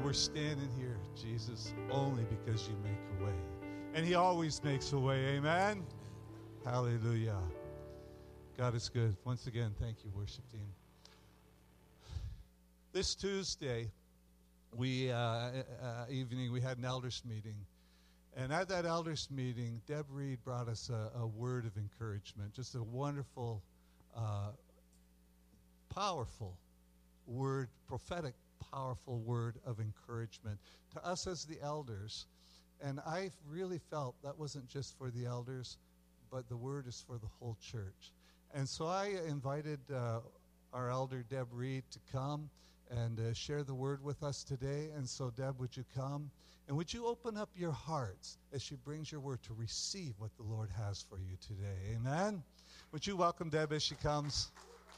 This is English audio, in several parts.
we're standing here, Jesus, only because you make a way. And he always makes a way. Amen? Hallelujah. God is good. Once again, thank you, worship team. This Tuesday, evening, we had an elders meeting. And at that elders meeting, Deb Reed brought us a word of encouragement, just a wonderful, powerful word, prophetic, powerful word of encouragement to us as the elders. And I really felt that wasn't just for the elders, but the word is for the whole church. And so I invited our elder, Deb Reed, to come and share the word with us today. And so, Deb, would you come? And would you open up your hearts as she brings your word to receive what the Lord has for you today? Amen? Would you welcome Deb as she comes?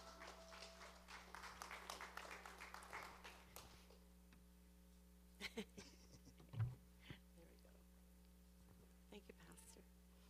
There we go. Thank you, Pastor.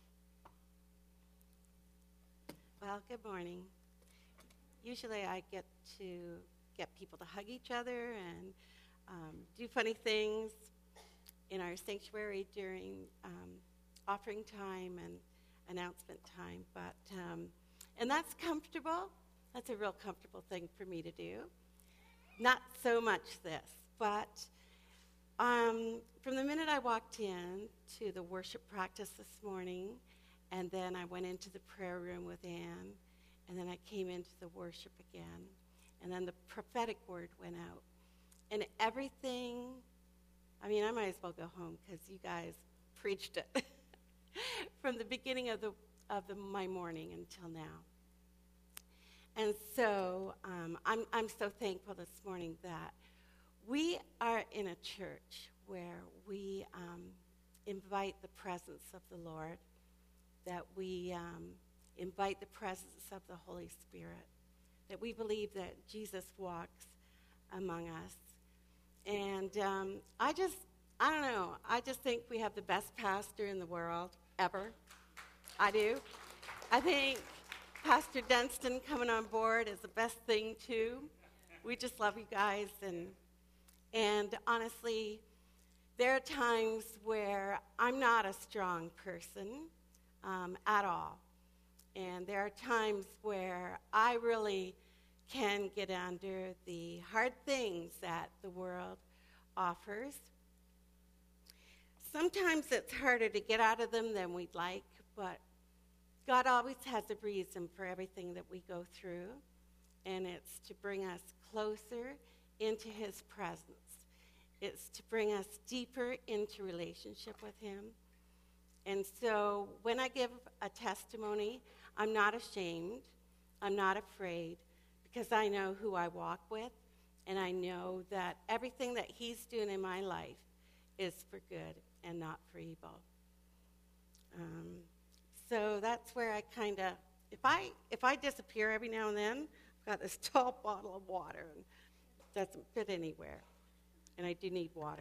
Well, good morning. Usually I get to get people to hug each other and do funny things in our sanctuary during offering time and announcement time. But and that's comfortable. That's a real comfortable thing for me to do. Not so much this, but from the minute I walked in to the worship practice this morning, and then I went into the prayer room with Ann, and then I came into the worship again, and then the prophetic word went out. And everything, I mean, I might as well go home because you guys preached it from the beginning of my morning until now. And so I'm so thankful this morning that we are in a church where we invite the presence of the Lord, that we invite the presence of the Holy Spirit, that we believe that Jesus walks among us. And I don't know, I just think we have the best pastor in the world ever. I do. I think Pastor Dunstan coming on board is the best thing, too. We just love you guys. And honestly, there are times where I'm not a strong person at all. And there are times where I really can get under the hard things that the world offers. Sometimes it's harder to get out of them than we'd like, but God always has a reason for everything that we go through, and it's to bring us closer into his presence. It's to bring us deeper into relationship with him. And so when I give a testimony, I'm not ashamed, I'm not afraid, because I know who I walk with, and I know that everything that he's doing in my life is for good and not for evil. So that's where I kind of, if I disappear every now and then, I've got this tall bottle of water, and it doesn't fit anywhere, and I do need water.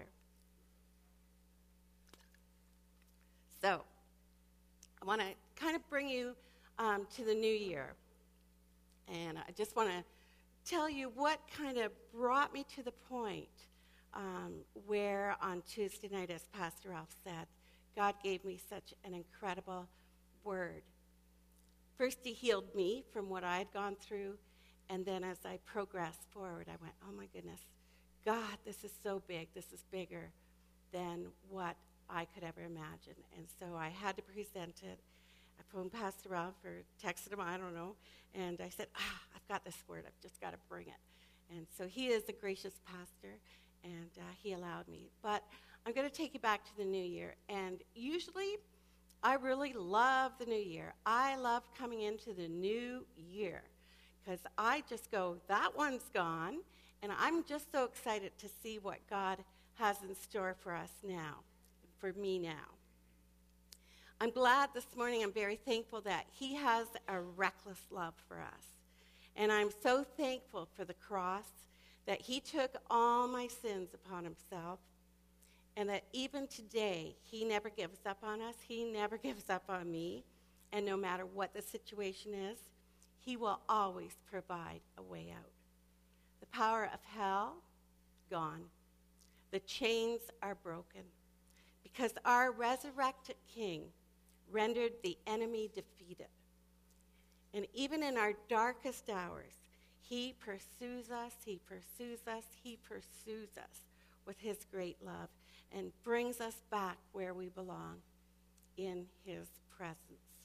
So I want to kind of bring you to the new year, and I just want to tell you what kind of brought me to the point where on Tuesday night, as Pastor Ralph said, God gave me such an incredible word. First, he healed me from what I had gone through, and then as I progressed forward, I went, oh my goodness, God, this is so big. This is bigger than what I could ever imagine. And so I had to present it. I phoned Pastor Ralph or texted him, I don't know, and I said, I've got this word. I've just got to bring it. And so he is a gracious pastor, and he allowed me. But I'm going to take you back to the new year. And usually I really love the new year. I love coming into the new year because I just go, that one's gone, and I'm just so excited to see what God has in store for us now, for me now. I'm glad this morning, I'm very thankful that he has a reckless love for us. And I'm so thankful for the cross, that he took all my sins upon himself, and that even today, he never gives up on us. He never gives up on me. And no matter what the situation is, he will always provide a way out. The power of hell, gone. The chains are broken because our resurrected King rendered the enemy defeated. And even in our darkest hours, he pursues us, he pursues us, he pursues us with his great love and brings us back where we belong, in his presence.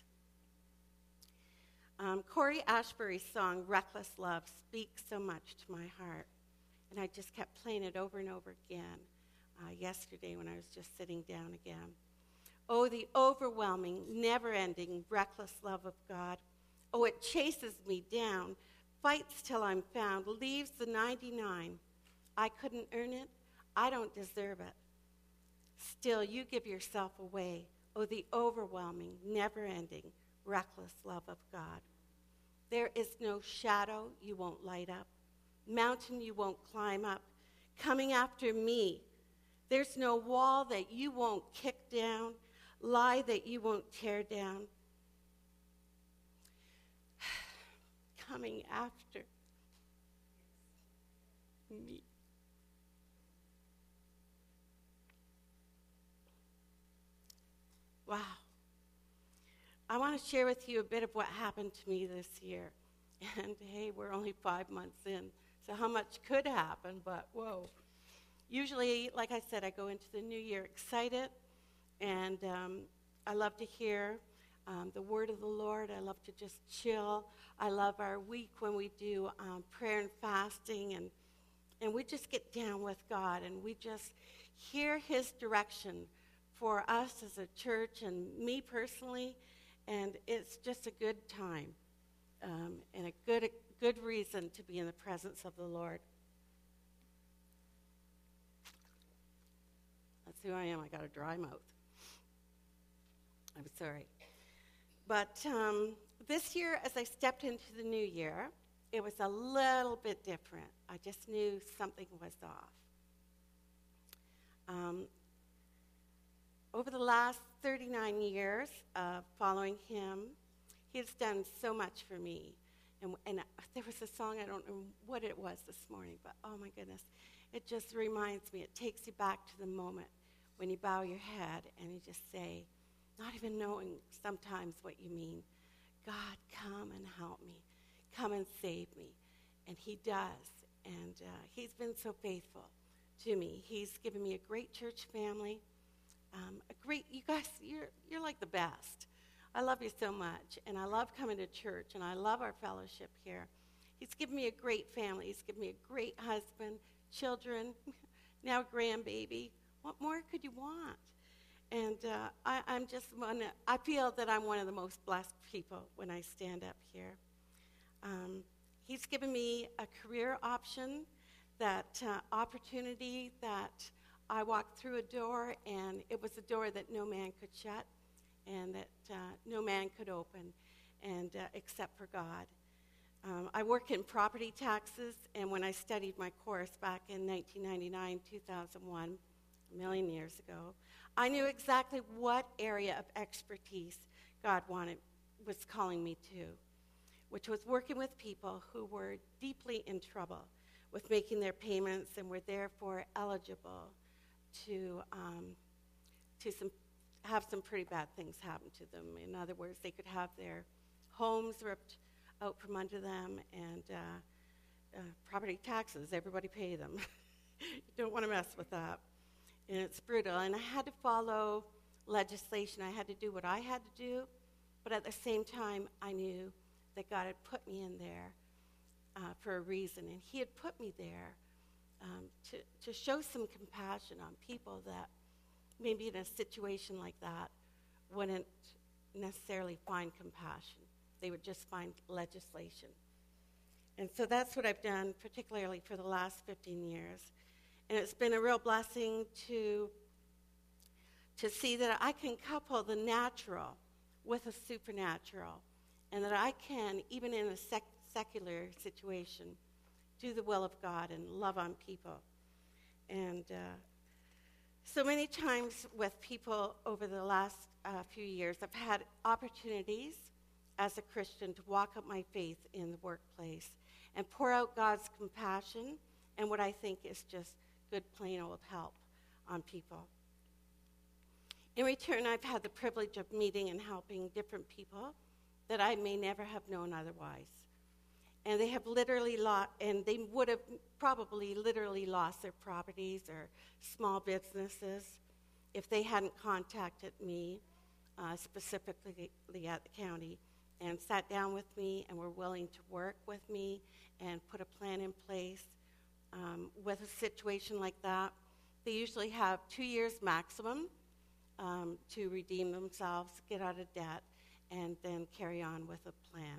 Corey Ashbury's song, Reckless Love, speaks so much to my heart. And I just kept playing it over and over again yesterday when I was just sitting down again. Oh, the overwhelming, never-ending, reckless love of God. Oh, it chases me down, fights till I'm found, leaves the 99. I couldn't earn it. I don't deserve it. Still, you give yourself away. Oh, the overwhelming, never-ending, reckless love of God. There is no shadow you won't light up, mountain you won't climb up, coming after me. There's no wall that you won't kick down, lie that you won't tear down. Coming after me. Wow. I want to share with you a bit of what happened to me this year. And hey, we're only 5 months in, so how much could happen, but whoa. Usually, like I said, I go into the new year excited, and I love to hear the word of the Lord. I love to just chill. I love our week when we do prayer and fasting, and we just get down with God, and we just hear his direction for us as a church and me personally, and it's just a good time and a good reason to be in the presence of the Lord. That's who I am. I got a dry mouth. I'm sorry. But this year, as I stepped into the new year, it was a little bit different. I just knew something was off. Over the last 39 years of following him, he has done so much for me. And there was a song, I don't know what it was this morning, but oh my goodness, it just reminds me, it takes you back to the moment when you bow your head and you just say, not even knowing sometimes what you mean, God, come and help me. Come and save me. And he does. And he's been so faithful to me. He's given me a great church family. You guys, you're like the best. I love you so much. And I love coming to church. And I love our fellowship here. He's given me a great family. He's given me a great husband, children, now grandbaby. What more could you want? And I feel that I'm one of the most blessed people when I stand up here. He's given me a career option, that opportunity that I walked through a door, and it was a door that no man could shut and that no man could open, and except for God. I work in property taxes, and when I studied my course back in 1999, 2001, a million years ago, I knew exactly what area of expertise God was calling me to, which was working with people who were deeply in trouble with making their payments and were therefore eligible to have some pretty bad things happen to them. In other words, they could have their homes ripped out from under them, and property taxes, everybody pay them. You don't want to mess with that. And it's brutal. And I had to follow legislation. I had to do what I had to do, but at the same time, I knew that God had put me in there for a reason. And he had put me there to show some compassion on people that maybe in a situation like that wouldn't necessarily find compassion. They would just find legislation. And so that's what I've done, particularly for the last 15 years. And it's been a real blessing to see that I can couple the natural with a supernatural, and that I can, even in a secular situation, do the will of God and love on people. And so many times with people over the last few years, I've had opportunities as a Christian to walk up my faith in the workplace and pour out God's compassion and what I think is just good plain old help on people. In return, I've had the privilege of meeting and helping different people that I may never have known otherwise. And they have literally and they would have probably literally lost their properties or small businesses if they hadn't contacted me specifically at the county and sat down with me and were willing to work with me and put a plan in place. With a situation like that, they usually have 2 years maximum to redeem themselves, get out of debt, and then carry on with a plan.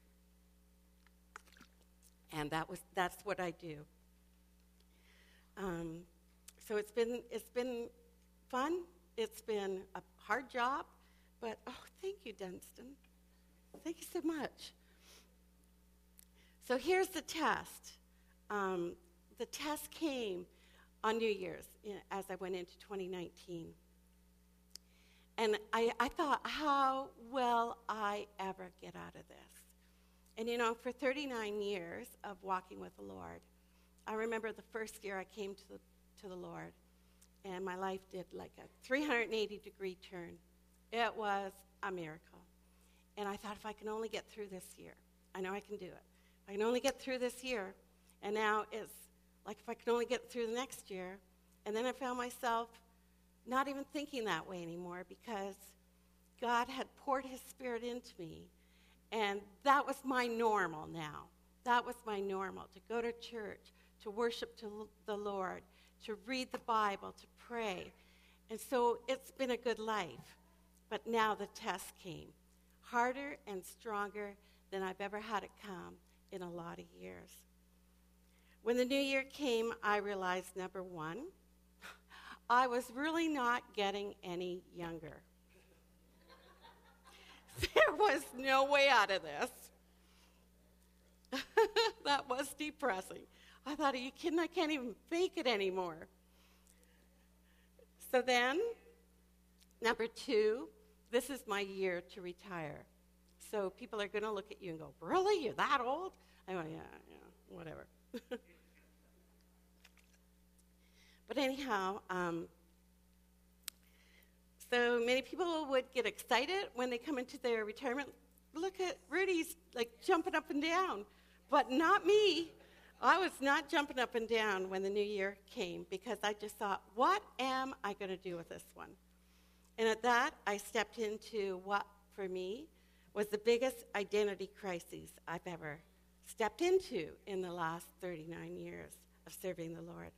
And that's what I do. So it's been fun. It's been a hard job, but thank you, Dunstan. Thank you so much. So here's the test. The test came on New Year's as I went into 2019. And I thought, how will I ever get out of this? And for 39 years of walking with the Lord, I remember the first year I came to the Lord, and my life did like a 380-degree turn. It was a miracle. And I thought, if I can only get through this year, I know I can do it. If I can only get through this year, and now it's like if I can only get through the next year. And then I found myself not even thinking that way anymore because God had poured his Spirit into me. And that was my normal now. That was my normal, to go to church, to worship to the Lord, to read the Bible, to pray. And so it's been a good life. But now the test came, harder and stronger than I've ever had it come in a lot of years. When the new year came, I realized, number one, I was really not getting any younger. There was no way out of this. That was depressing. I thought, are you kidding? I can't even fake it anymore. So then, number two, this is my year to retire. So people are going to look at you and go, really? You're that old? I go, yeah, whatever. But anyhow, so many people would get excited when they come into their retirement. Look at Rudy's like jumping up and down, but not me. I was not jumping up and down when the new year came because I just thought, what am I going to do with this one? And at that, I stepped into what, for me, was the biggest identity crisis I've ever stepped into in the last 39 years of serving the Lord.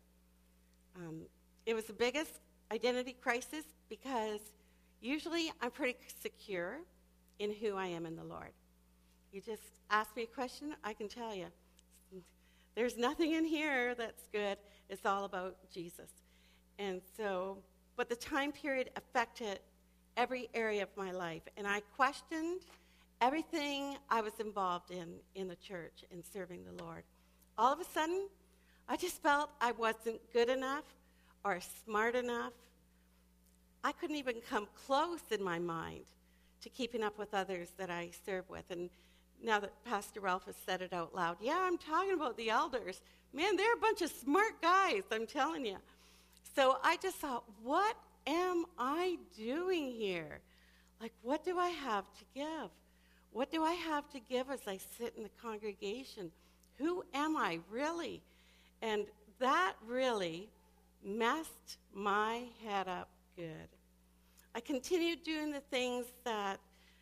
It was the biggest identity crisis because usually I'm pretty secure in who I am in the Lord. You just ask me a question, I can tell you. There's nothing in here that's good. It's all about Jesus. And so, but the time period affected every area of my life, and I questioned everything I was involved in the church and serving the Lord. All of a sudden, I just felt I wasn't good enough or smart enough. I couldn't even come close in my mind to keeping up with others that I serve with. And now that Pastor Ralph has said it out loud, yeah, I'm talking about the elders. Man, they're a bunch of smart guys, I'm telling you. So I just thought, what am I doing here? Like, what do I have to give? What do I have to give as I sit in the congregation? Who am I really? And that really messed my head up good. I continued doing the things that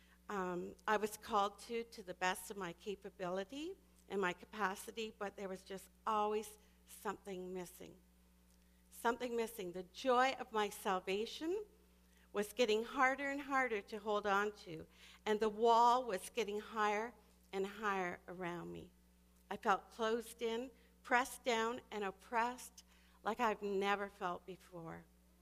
I was called to the best of my capability and my capacity, but there was just always something missing. Something missing. The joy of my salvation was getting harder and harder to hold on to, and the wall was getting higher and higher around me. I felt closed in, pressed down, and oppressed like I've never felt before.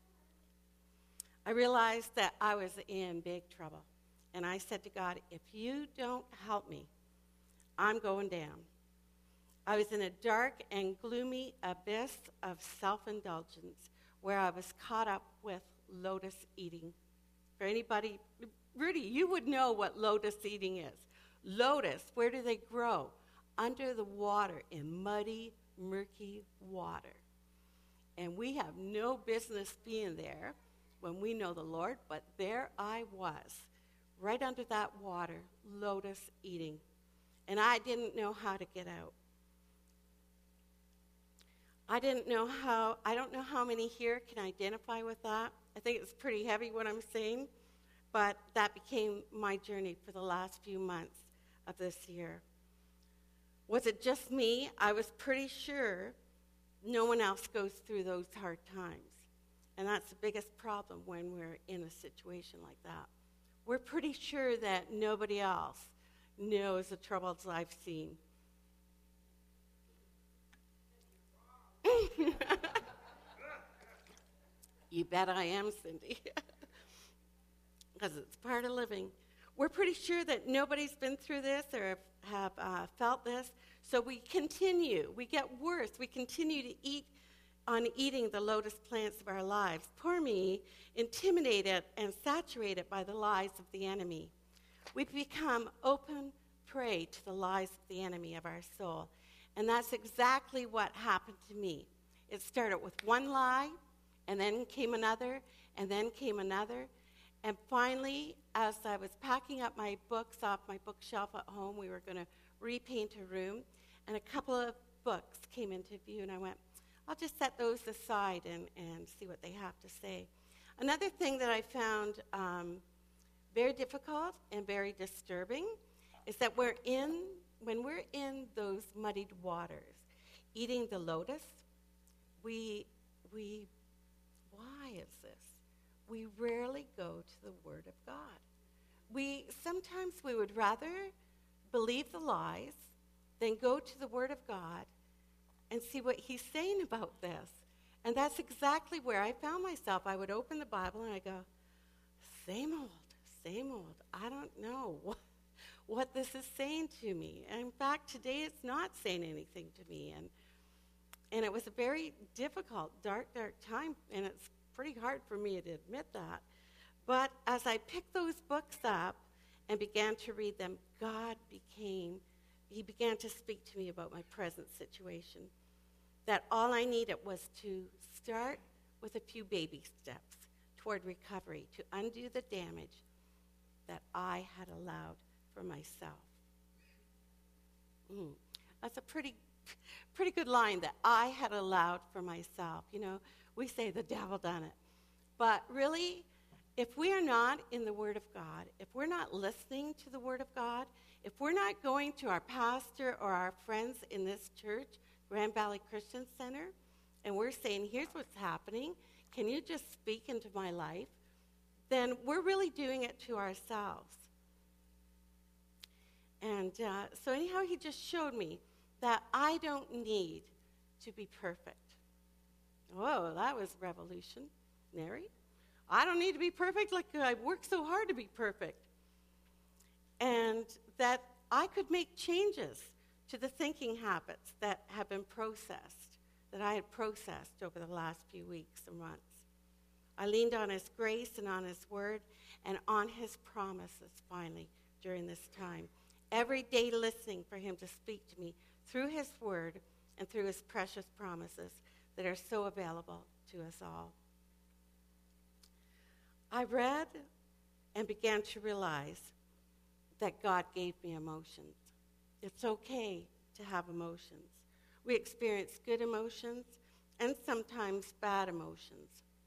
I realized that I was in big trouble, and I said to God, if you don't help me, I'm going down. I was in a dark and gloomy abyss of self-indulgence where I was caught up with lotus eating. For anybody, Rudy, you would know what lotus eating is. Lotus, where do they grow? Under the water, in muddy, murky water. and we have no business being there when we know the Lord, but there I was, right under that water, lotus eating, and I didn't know how to get out. I don't know how many here can identify with that. I think it's pretty heavy what I'm saying, but that became my journey for the last few months of this year. Was it just me? I was pretty sure no one else goes through those hard times. And that's the biggest problem when we're in a situation like that. We're pretty sure that nobody else knows the troubles I've seen. You bet I am, Cindy. Because it's part of living. We're pretty sure that nobody's been through this or have felt this. So we continue. We get worse. We continue to eat on eating the lotus plants of our lives. Poor me, intimidated and saturated by the lies of the enemy. We become open prey to the lies of the enemy of our soul. And that's exactly what happened to me. It started with one lie, and then came another, and then came another. And finally, as I was packing up my books off my bookshelf at home, we were going to repaint a room, and a couple of books came into view, and I went, I'll just set those aside and see what they have to say. Another thing that I found very difficult and very disturbing is that when we're in those muddied waters, eating the lotus, why is this? We rarely go to the Word of God. Sometimes we would rather believe the lies than go to the Word of God and see what He's saying about this. And that's exactly where I found myself. I would open the Bible and I go, same old, same old. I don't know what this is saying to me. And in fact, today it's not saying anything to me. And it was a very difficult, dark time, and it's pretty hard for me to admit that. But as I picked those books up and began to read them, He began to speak to me about my present situation. That all I needed was to start with a few baby steps toward recovery, to undo the damage that I had allowed for myself. That's a pretty good line, that I had allowed for myself. You know, we say the devil done it. But really, if we are not in the Word of God, if we're not listening to the Word of God, if we're not going to our pastor or our friends in this church, Grand Valley Christian Center, and we're saying, here's what's happening, can you just speak into my life? Then we're really doing it to ourselves. And so anyhow, he just showed me that I don't need to be perfect. Whoa, that was revolutionary. I don't need to be perfect, like I worked so hard to be perfect. And that I could make changes to the thinking habits that have been processed, that I had processed over the last few weeks and months. I leaned on His grace and on His word and on His promises finally during this time. Every day listening for Him to speak to me through His word and through His precious promises that are so available to us all. I read and began to realize that God gave me emotions. It's okay to have emotions. We experience good emotions and sometimes bad emotions.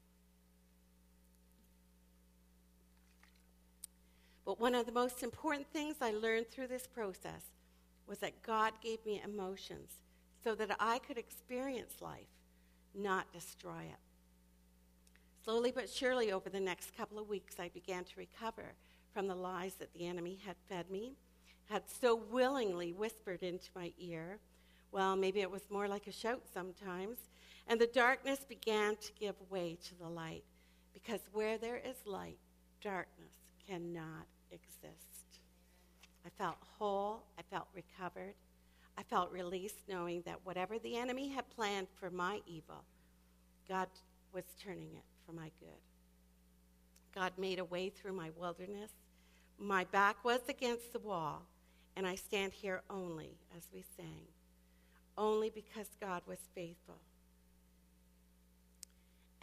But one of the most important things I learned through this process was that God gave me emotions so that I could experience life, not destroy it. Slowly but surely over the next couple of weeks, I began to recover from the lies that the enemy had fed me, had so willingly whispered into my ear. Well, maybe it was more like a shout sometimes. And the darkness began to give way to the light, because where there is light, darkness cannot exist. I felt whole. I felt recovered. I felt released, knowing that whatever the enemy had planned for my evil, God was turning it for my good. God made a way through my wilderness. My back was against the wall, and I stand here only, as we sang, only because God was faithful.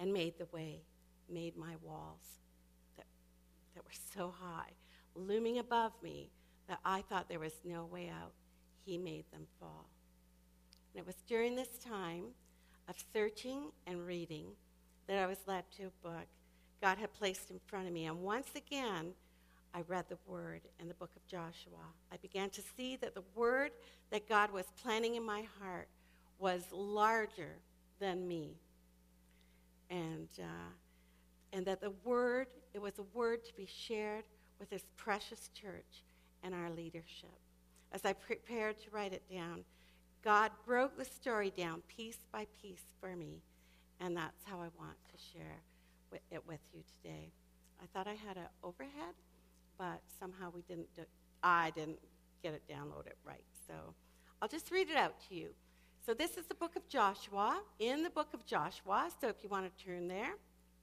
and made the way, made my walls that were so high, looming above me, that I thought there was no way out. He made them fall. And it was during this time of searching and reading that I was led to a book God had placed in front of me. And once again, I read the word in the book of Joshua. I began to see that the word that God was planting in my heart was larger than me. And that the word, it was a word to be shared with this precious church and our leadership. As I prepared to write it down, God broke the story down piece by piece for me, and that's how I want to share it with you today. I thought I had an overhead, but somehow I didn't get it downloaded right. So I'll just read it out to you. So this is the book of Joshua, in the book of Joshua, so if you want to turn there.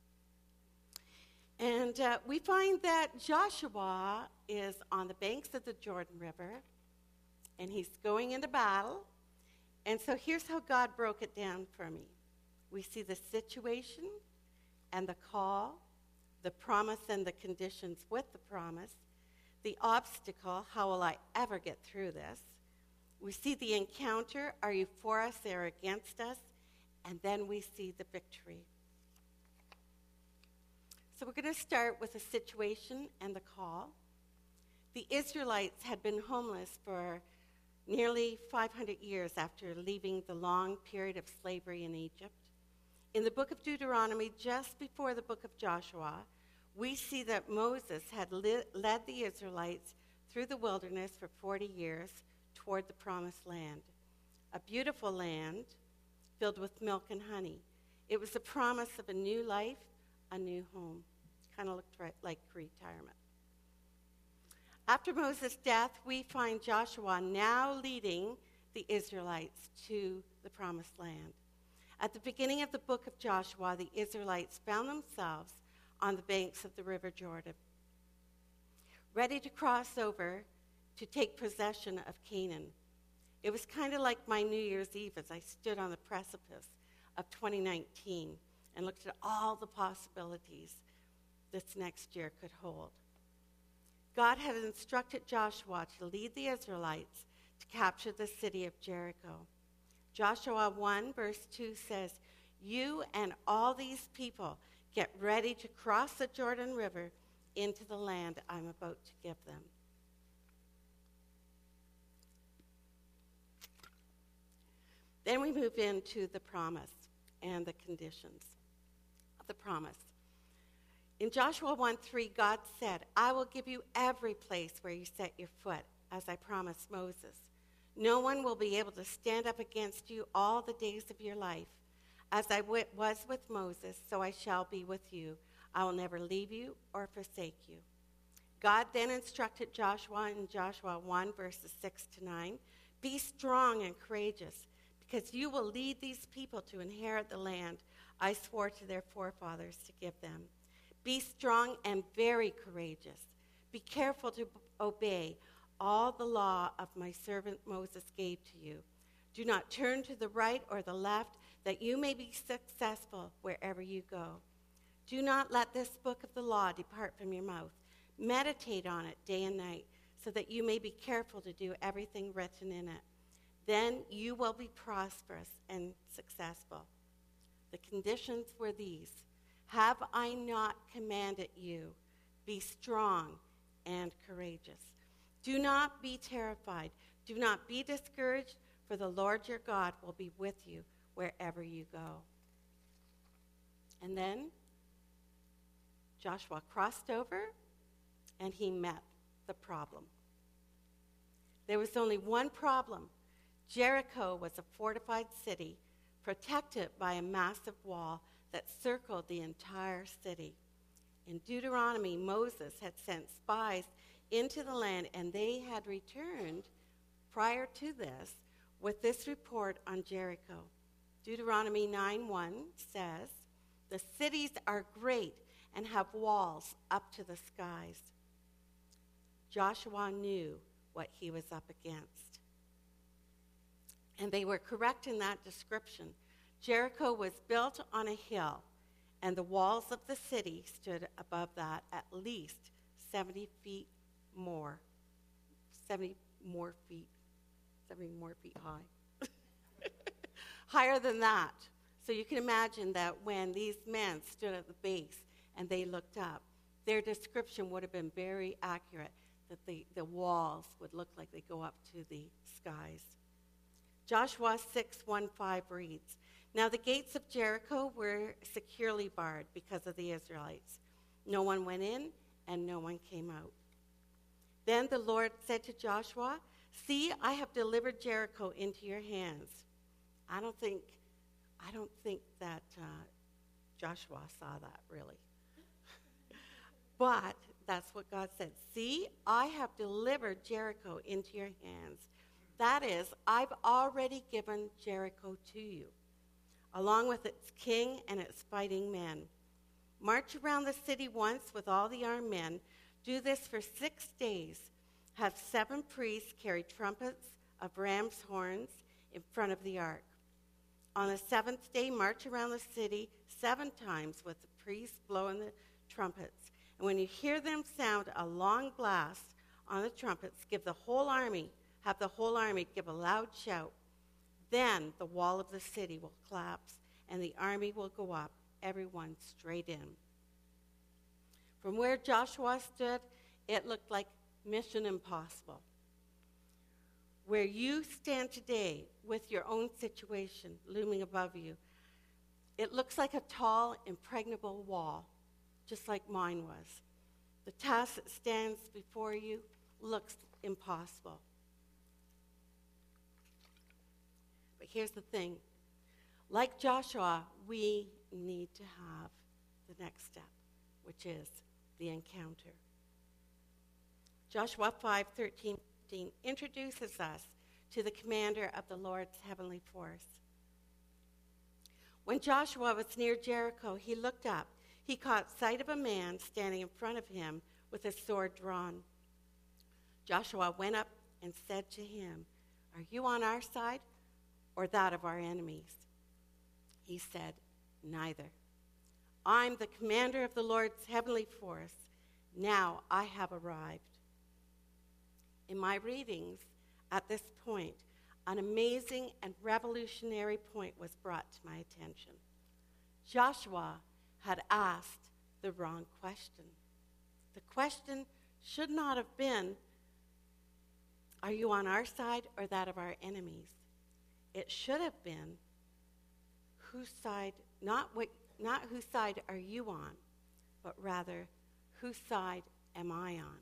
And we find that Joshua is on the banks of the Jordan River, and he's going into battle. And so here's how God broke it down for me. We see the situation and the call, the promise and the conditions with the promise, the obstacle, how will I ever get through this? We see the encounter, are you for us or against us? And then we see the victory. So we're going to start with the situation and the call. The Israelites had been homeless for nearly 500 years after leaving the long period of slavery in Egypt. In the book of Deuteronomy, just before the book of Joshua, we see that Moses had led the Israelites through the wilderness for 40 years toward the promised land, a beautiful land filled with milk and honey. It was the promise of a new life, a new home. Kind of looked like retirement. After Moses' death, we find Joshua now leading the Israelites to the promised land. At the beginning of the book of Joshua, the Israelites found themselves on the banks of the river Jordan, ready to cross over to take possession of Canaan. It was kind of like my New Year's Eve as I stood on the precipice of 2019 and looked at all the possibilities this next year could hold. God had instructed Joshua to lead the Israelites to capture the city of Jericho. Joshua 1 verse 2 says, "You and all these people get ready to cross the Jordan River into the land I'm about to give them." Then we move into the promise and the conditions of the promise. In Joshua 1:3, God said, "I will give you every place where you set your foot, as I promised Moses. No one will be able to stand up against you all the days of your life. As I was with Moses, so I shall be with you. I will never leave you or forsake you." God then instructed Joshua in Joshua 1, verses 6 to 9, "Be strong and courageous, because you will lead these people to inherit the land I swore to their forefathers to give them. Be strong and very courageous. Be careful to obey all the law of my servant Moses gave to you. Do not turn to the right or the left, that you may be successful wherever you go. Do not let this book of the law depart from your mouth. Meditate on it day and night, so that you may be careful to do everything written in it. Then you will be prosperous and successful." The conditions were these: "Have I not commanded you? Be strong and courageous. Do not be terrified. Do not be discouraged, for the Lord your God will be with you wherever you go." And then Joshua crossed over, and he met the problem. There was only one problem. Jericho was a fortified city, protected by a massive wall that circled the entire city. In Deuteronomy, Moses had sent spies into the land, and they had returned prior to this with this report on Jericho. Deuteronomy 9:1 says, "The cities are great and have walls up to the skies." Joshua knew what he was up against. And they were correct in that description. Jericho was built on a hill, and the walls of the city stood above that at least 70 feet more. 70 more feet high. Higher than that. So you can imagine that when these men stood at the base and they looked up, their description would have been very accurate, that the walls would look like they go up to the skies. Joshua 6:1-5 reads, "Now the gates of Jericho were securely barred because of the Israelites. No one went in and no one came out. Then the Lord said to Joshua, 'See, I have delivered Jericho into your hands.'" I don't think that Joshua saw that, really. But that's what God said. "See, I have delivered Jericho into your hands." That is, I've already given Jericho to you, along with its king and its fighting men. March around the city once with all the armed men. Do this for 6 days. Have 7 priests carry trumpets of ram's horns in front of the ark. On the 7th day, march around the city 7 times with the priests blowing the trumpets. And when you hear them sound a long blast on the trumpets, have the whole army give a loud shout. Then the wall of the city will collapse, and the army will go up, everyone straight in. From where Joshua stood, it looked like Mission Impossible. Where you stand today with your own situation looming above you, it looks like a tall, impregnable wall, just like mine was. The task that stands before you looks impossible. But here's the thing. Like Joshua, we need to have the next step, which is the encounter. Joshua 5:13 introduces us to the commander of the Lord's heavenly force. When Joshua was near Jericho, he looked up. He caught sight of a man standing in front of him with a sword drawn. Joshua went up and said to him, "Are you on our side or that of our enemies?" He said, "Neither. I'm the commander of the Lord's heavenly force. Now I have arrived." In my readings at this point, an amazing and revolutionary point was brought to my attention. Joshua had asked the wrong question. The question should not have been, "Are you on our side or that of our enemies?" It should have been, whose side, not whose side are you on, but rather, whose side am I on?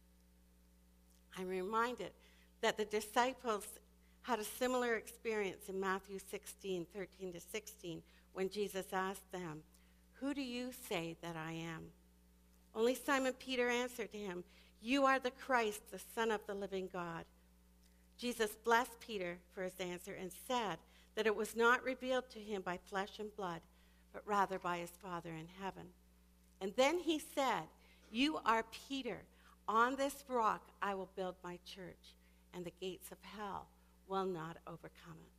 I'm reminded that the disciples had a similar experience in Matthew 16:13-16, when Jesus asked them, "Who do you say that I am?" Only Simon Peter answered him, "You are the Christ, the Son of the living God." Jesus blessed Peter for his answer and said that it was not revealed to him by flesh and blood, but rather by his Father in heaven. And then he said, "You are Peter. On this rock I will build my church, and the gates of hell will not overcome it."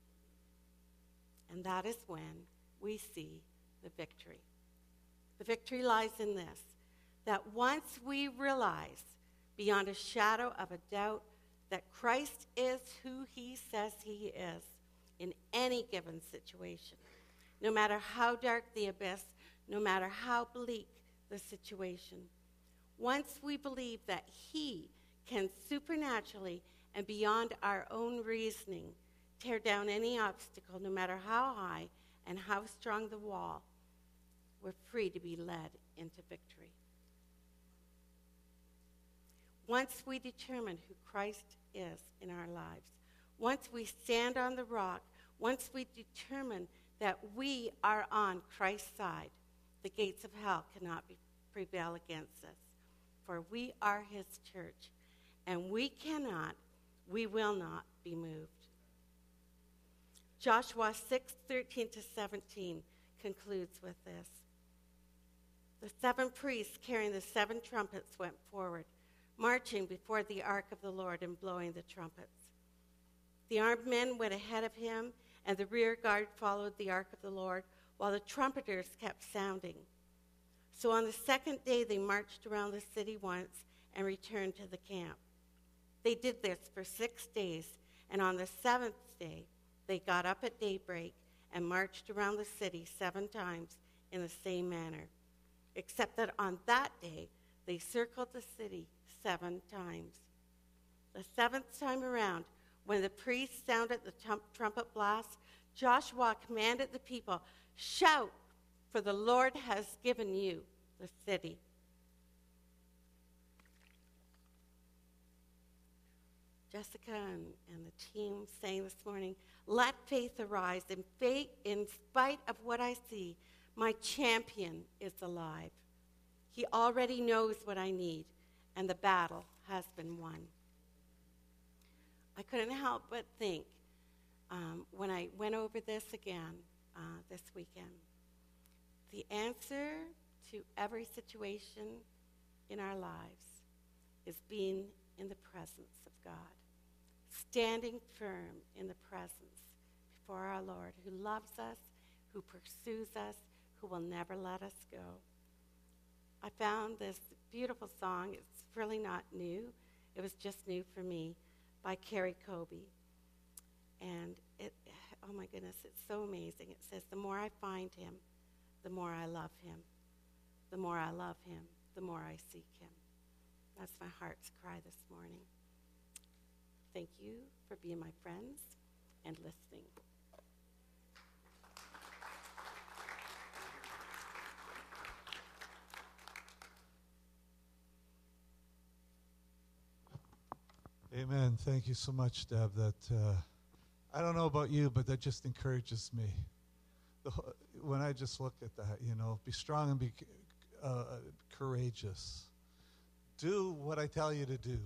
And that is when we see the victory. The victory lies in this, that once we realize beyond a shadow of a doubt that Christ is who he says he is in any given situation, no matter how dark the abyss, no matter how bleak the situation, once we believe that he can supernaturally and beyond our own reasoning tear down any obstacle, no matter how high and how strong the wall, we're free to be led into victory. Once we determine who Christ is in our lives, once we stand on the rock, once we determine that we are on Christ's side, the gates of hell cannot prevail against us. For we are his church, and we will not be moved. Joshua 6:13-17 concludes with this. The 7 priests carrying the 7 trumpets went forward, marching before the ark of the Lord and blowing the trumpets. The armed men went ahead of him, and the rear guard followed the ark of the Lord, while the trumpeters kept sounding. So on the second day, they marched around the city once and returned to the camp. They did this for 6 days, and on the seventh day, they got up at daybreak and marched around the city 7 times in the same manner, except that on that day, they circled the city 7 times. The 7th time around, when the priest sounded the trumpet blast, Joshua commanded the people, "Shout, for the Lord has given you the city." Jessica and the team sang this morning, "Let faith arise. In spite of what I see, my champion is alive. He already knows what I need, and the battle has been won." I couldn't help but think, when I went over this again this weekend, the answer to every situation in our lives is being in the presence of God, standing firm in the presence before our Lord, who loves us, who pursues us, who will never let us go. I found this beautiful song. It's really not new. It was just new for me, by Carrie Colby. And oh my goodness, it's so amazing. It says, "The more I find him, the more I love him. The more I love him, the more I seek him." That's my heart's cry this morning. Thank you for being my friends and listening. Amen. Thank you so much, Deb. That I don't know about you, but that just encourages me. When I just look at that, be strong and be courageous. Do what I tell you to do.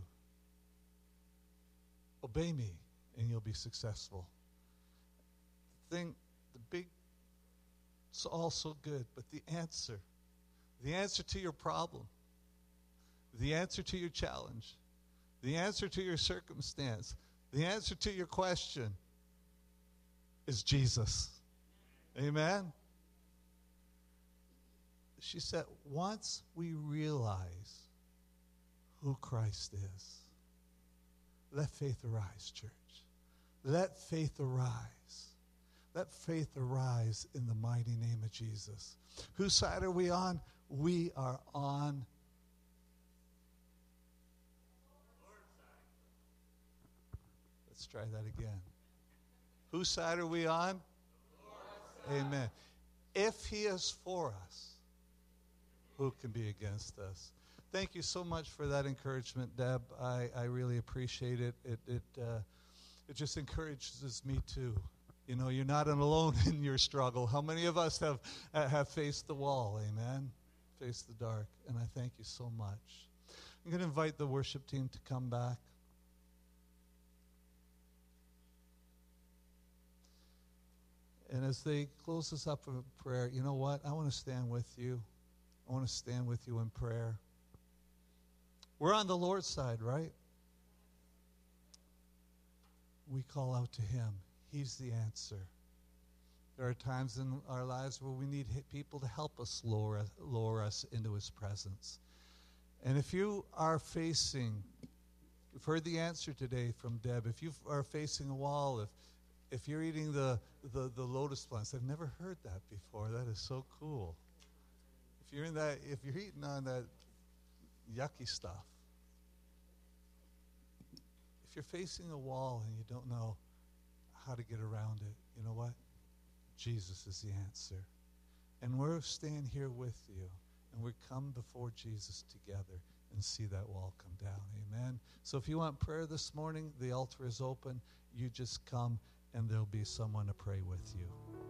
Obey me, and you'll be successful. The big, it's all so good, but the answer to your problem, the answer to your challenge, the answer to your circumstance, the answer to your question is Jesus. Amen? She said, once we realize who Christ is, let faith arise, church. Let faith arise. Let faith arise in the mighty name of Jesus. Whose side are we on? We are on Let's try that again. Whose side are we on? Amen. If he is for us, who can be against us? Thank you so much for that encouragement, Deb. I really appreciate it. It just encourages me too. You're not alone in your struggle. How many of us have faced the wall? Amen. Faced the dark. And I thank you so much. I'm going to invite the worship team to come back. And as they close us up in prayer, you know what? I want to stand with you. I want to stand with you in prayer. We're on the Lord's side, right? We call out to him. He's the answer. There are times in our lives where we need people to help us lower us into his presence. And if you are facing, you've heard the answer today from Deb. If you are facing a wall, if you're eating the lotus plants, I've never heard that before. That is so cool. If you're eating on that yucky stuff, if you're facing a wall and you don't know how to get around it, you know what? Jesus is the answer. And we're staying here with you, and we come before Jesus together and see that wall come down. Amen. So if you want prayer this morning, the altar is open. You just come, and there'll be someone to pray with you.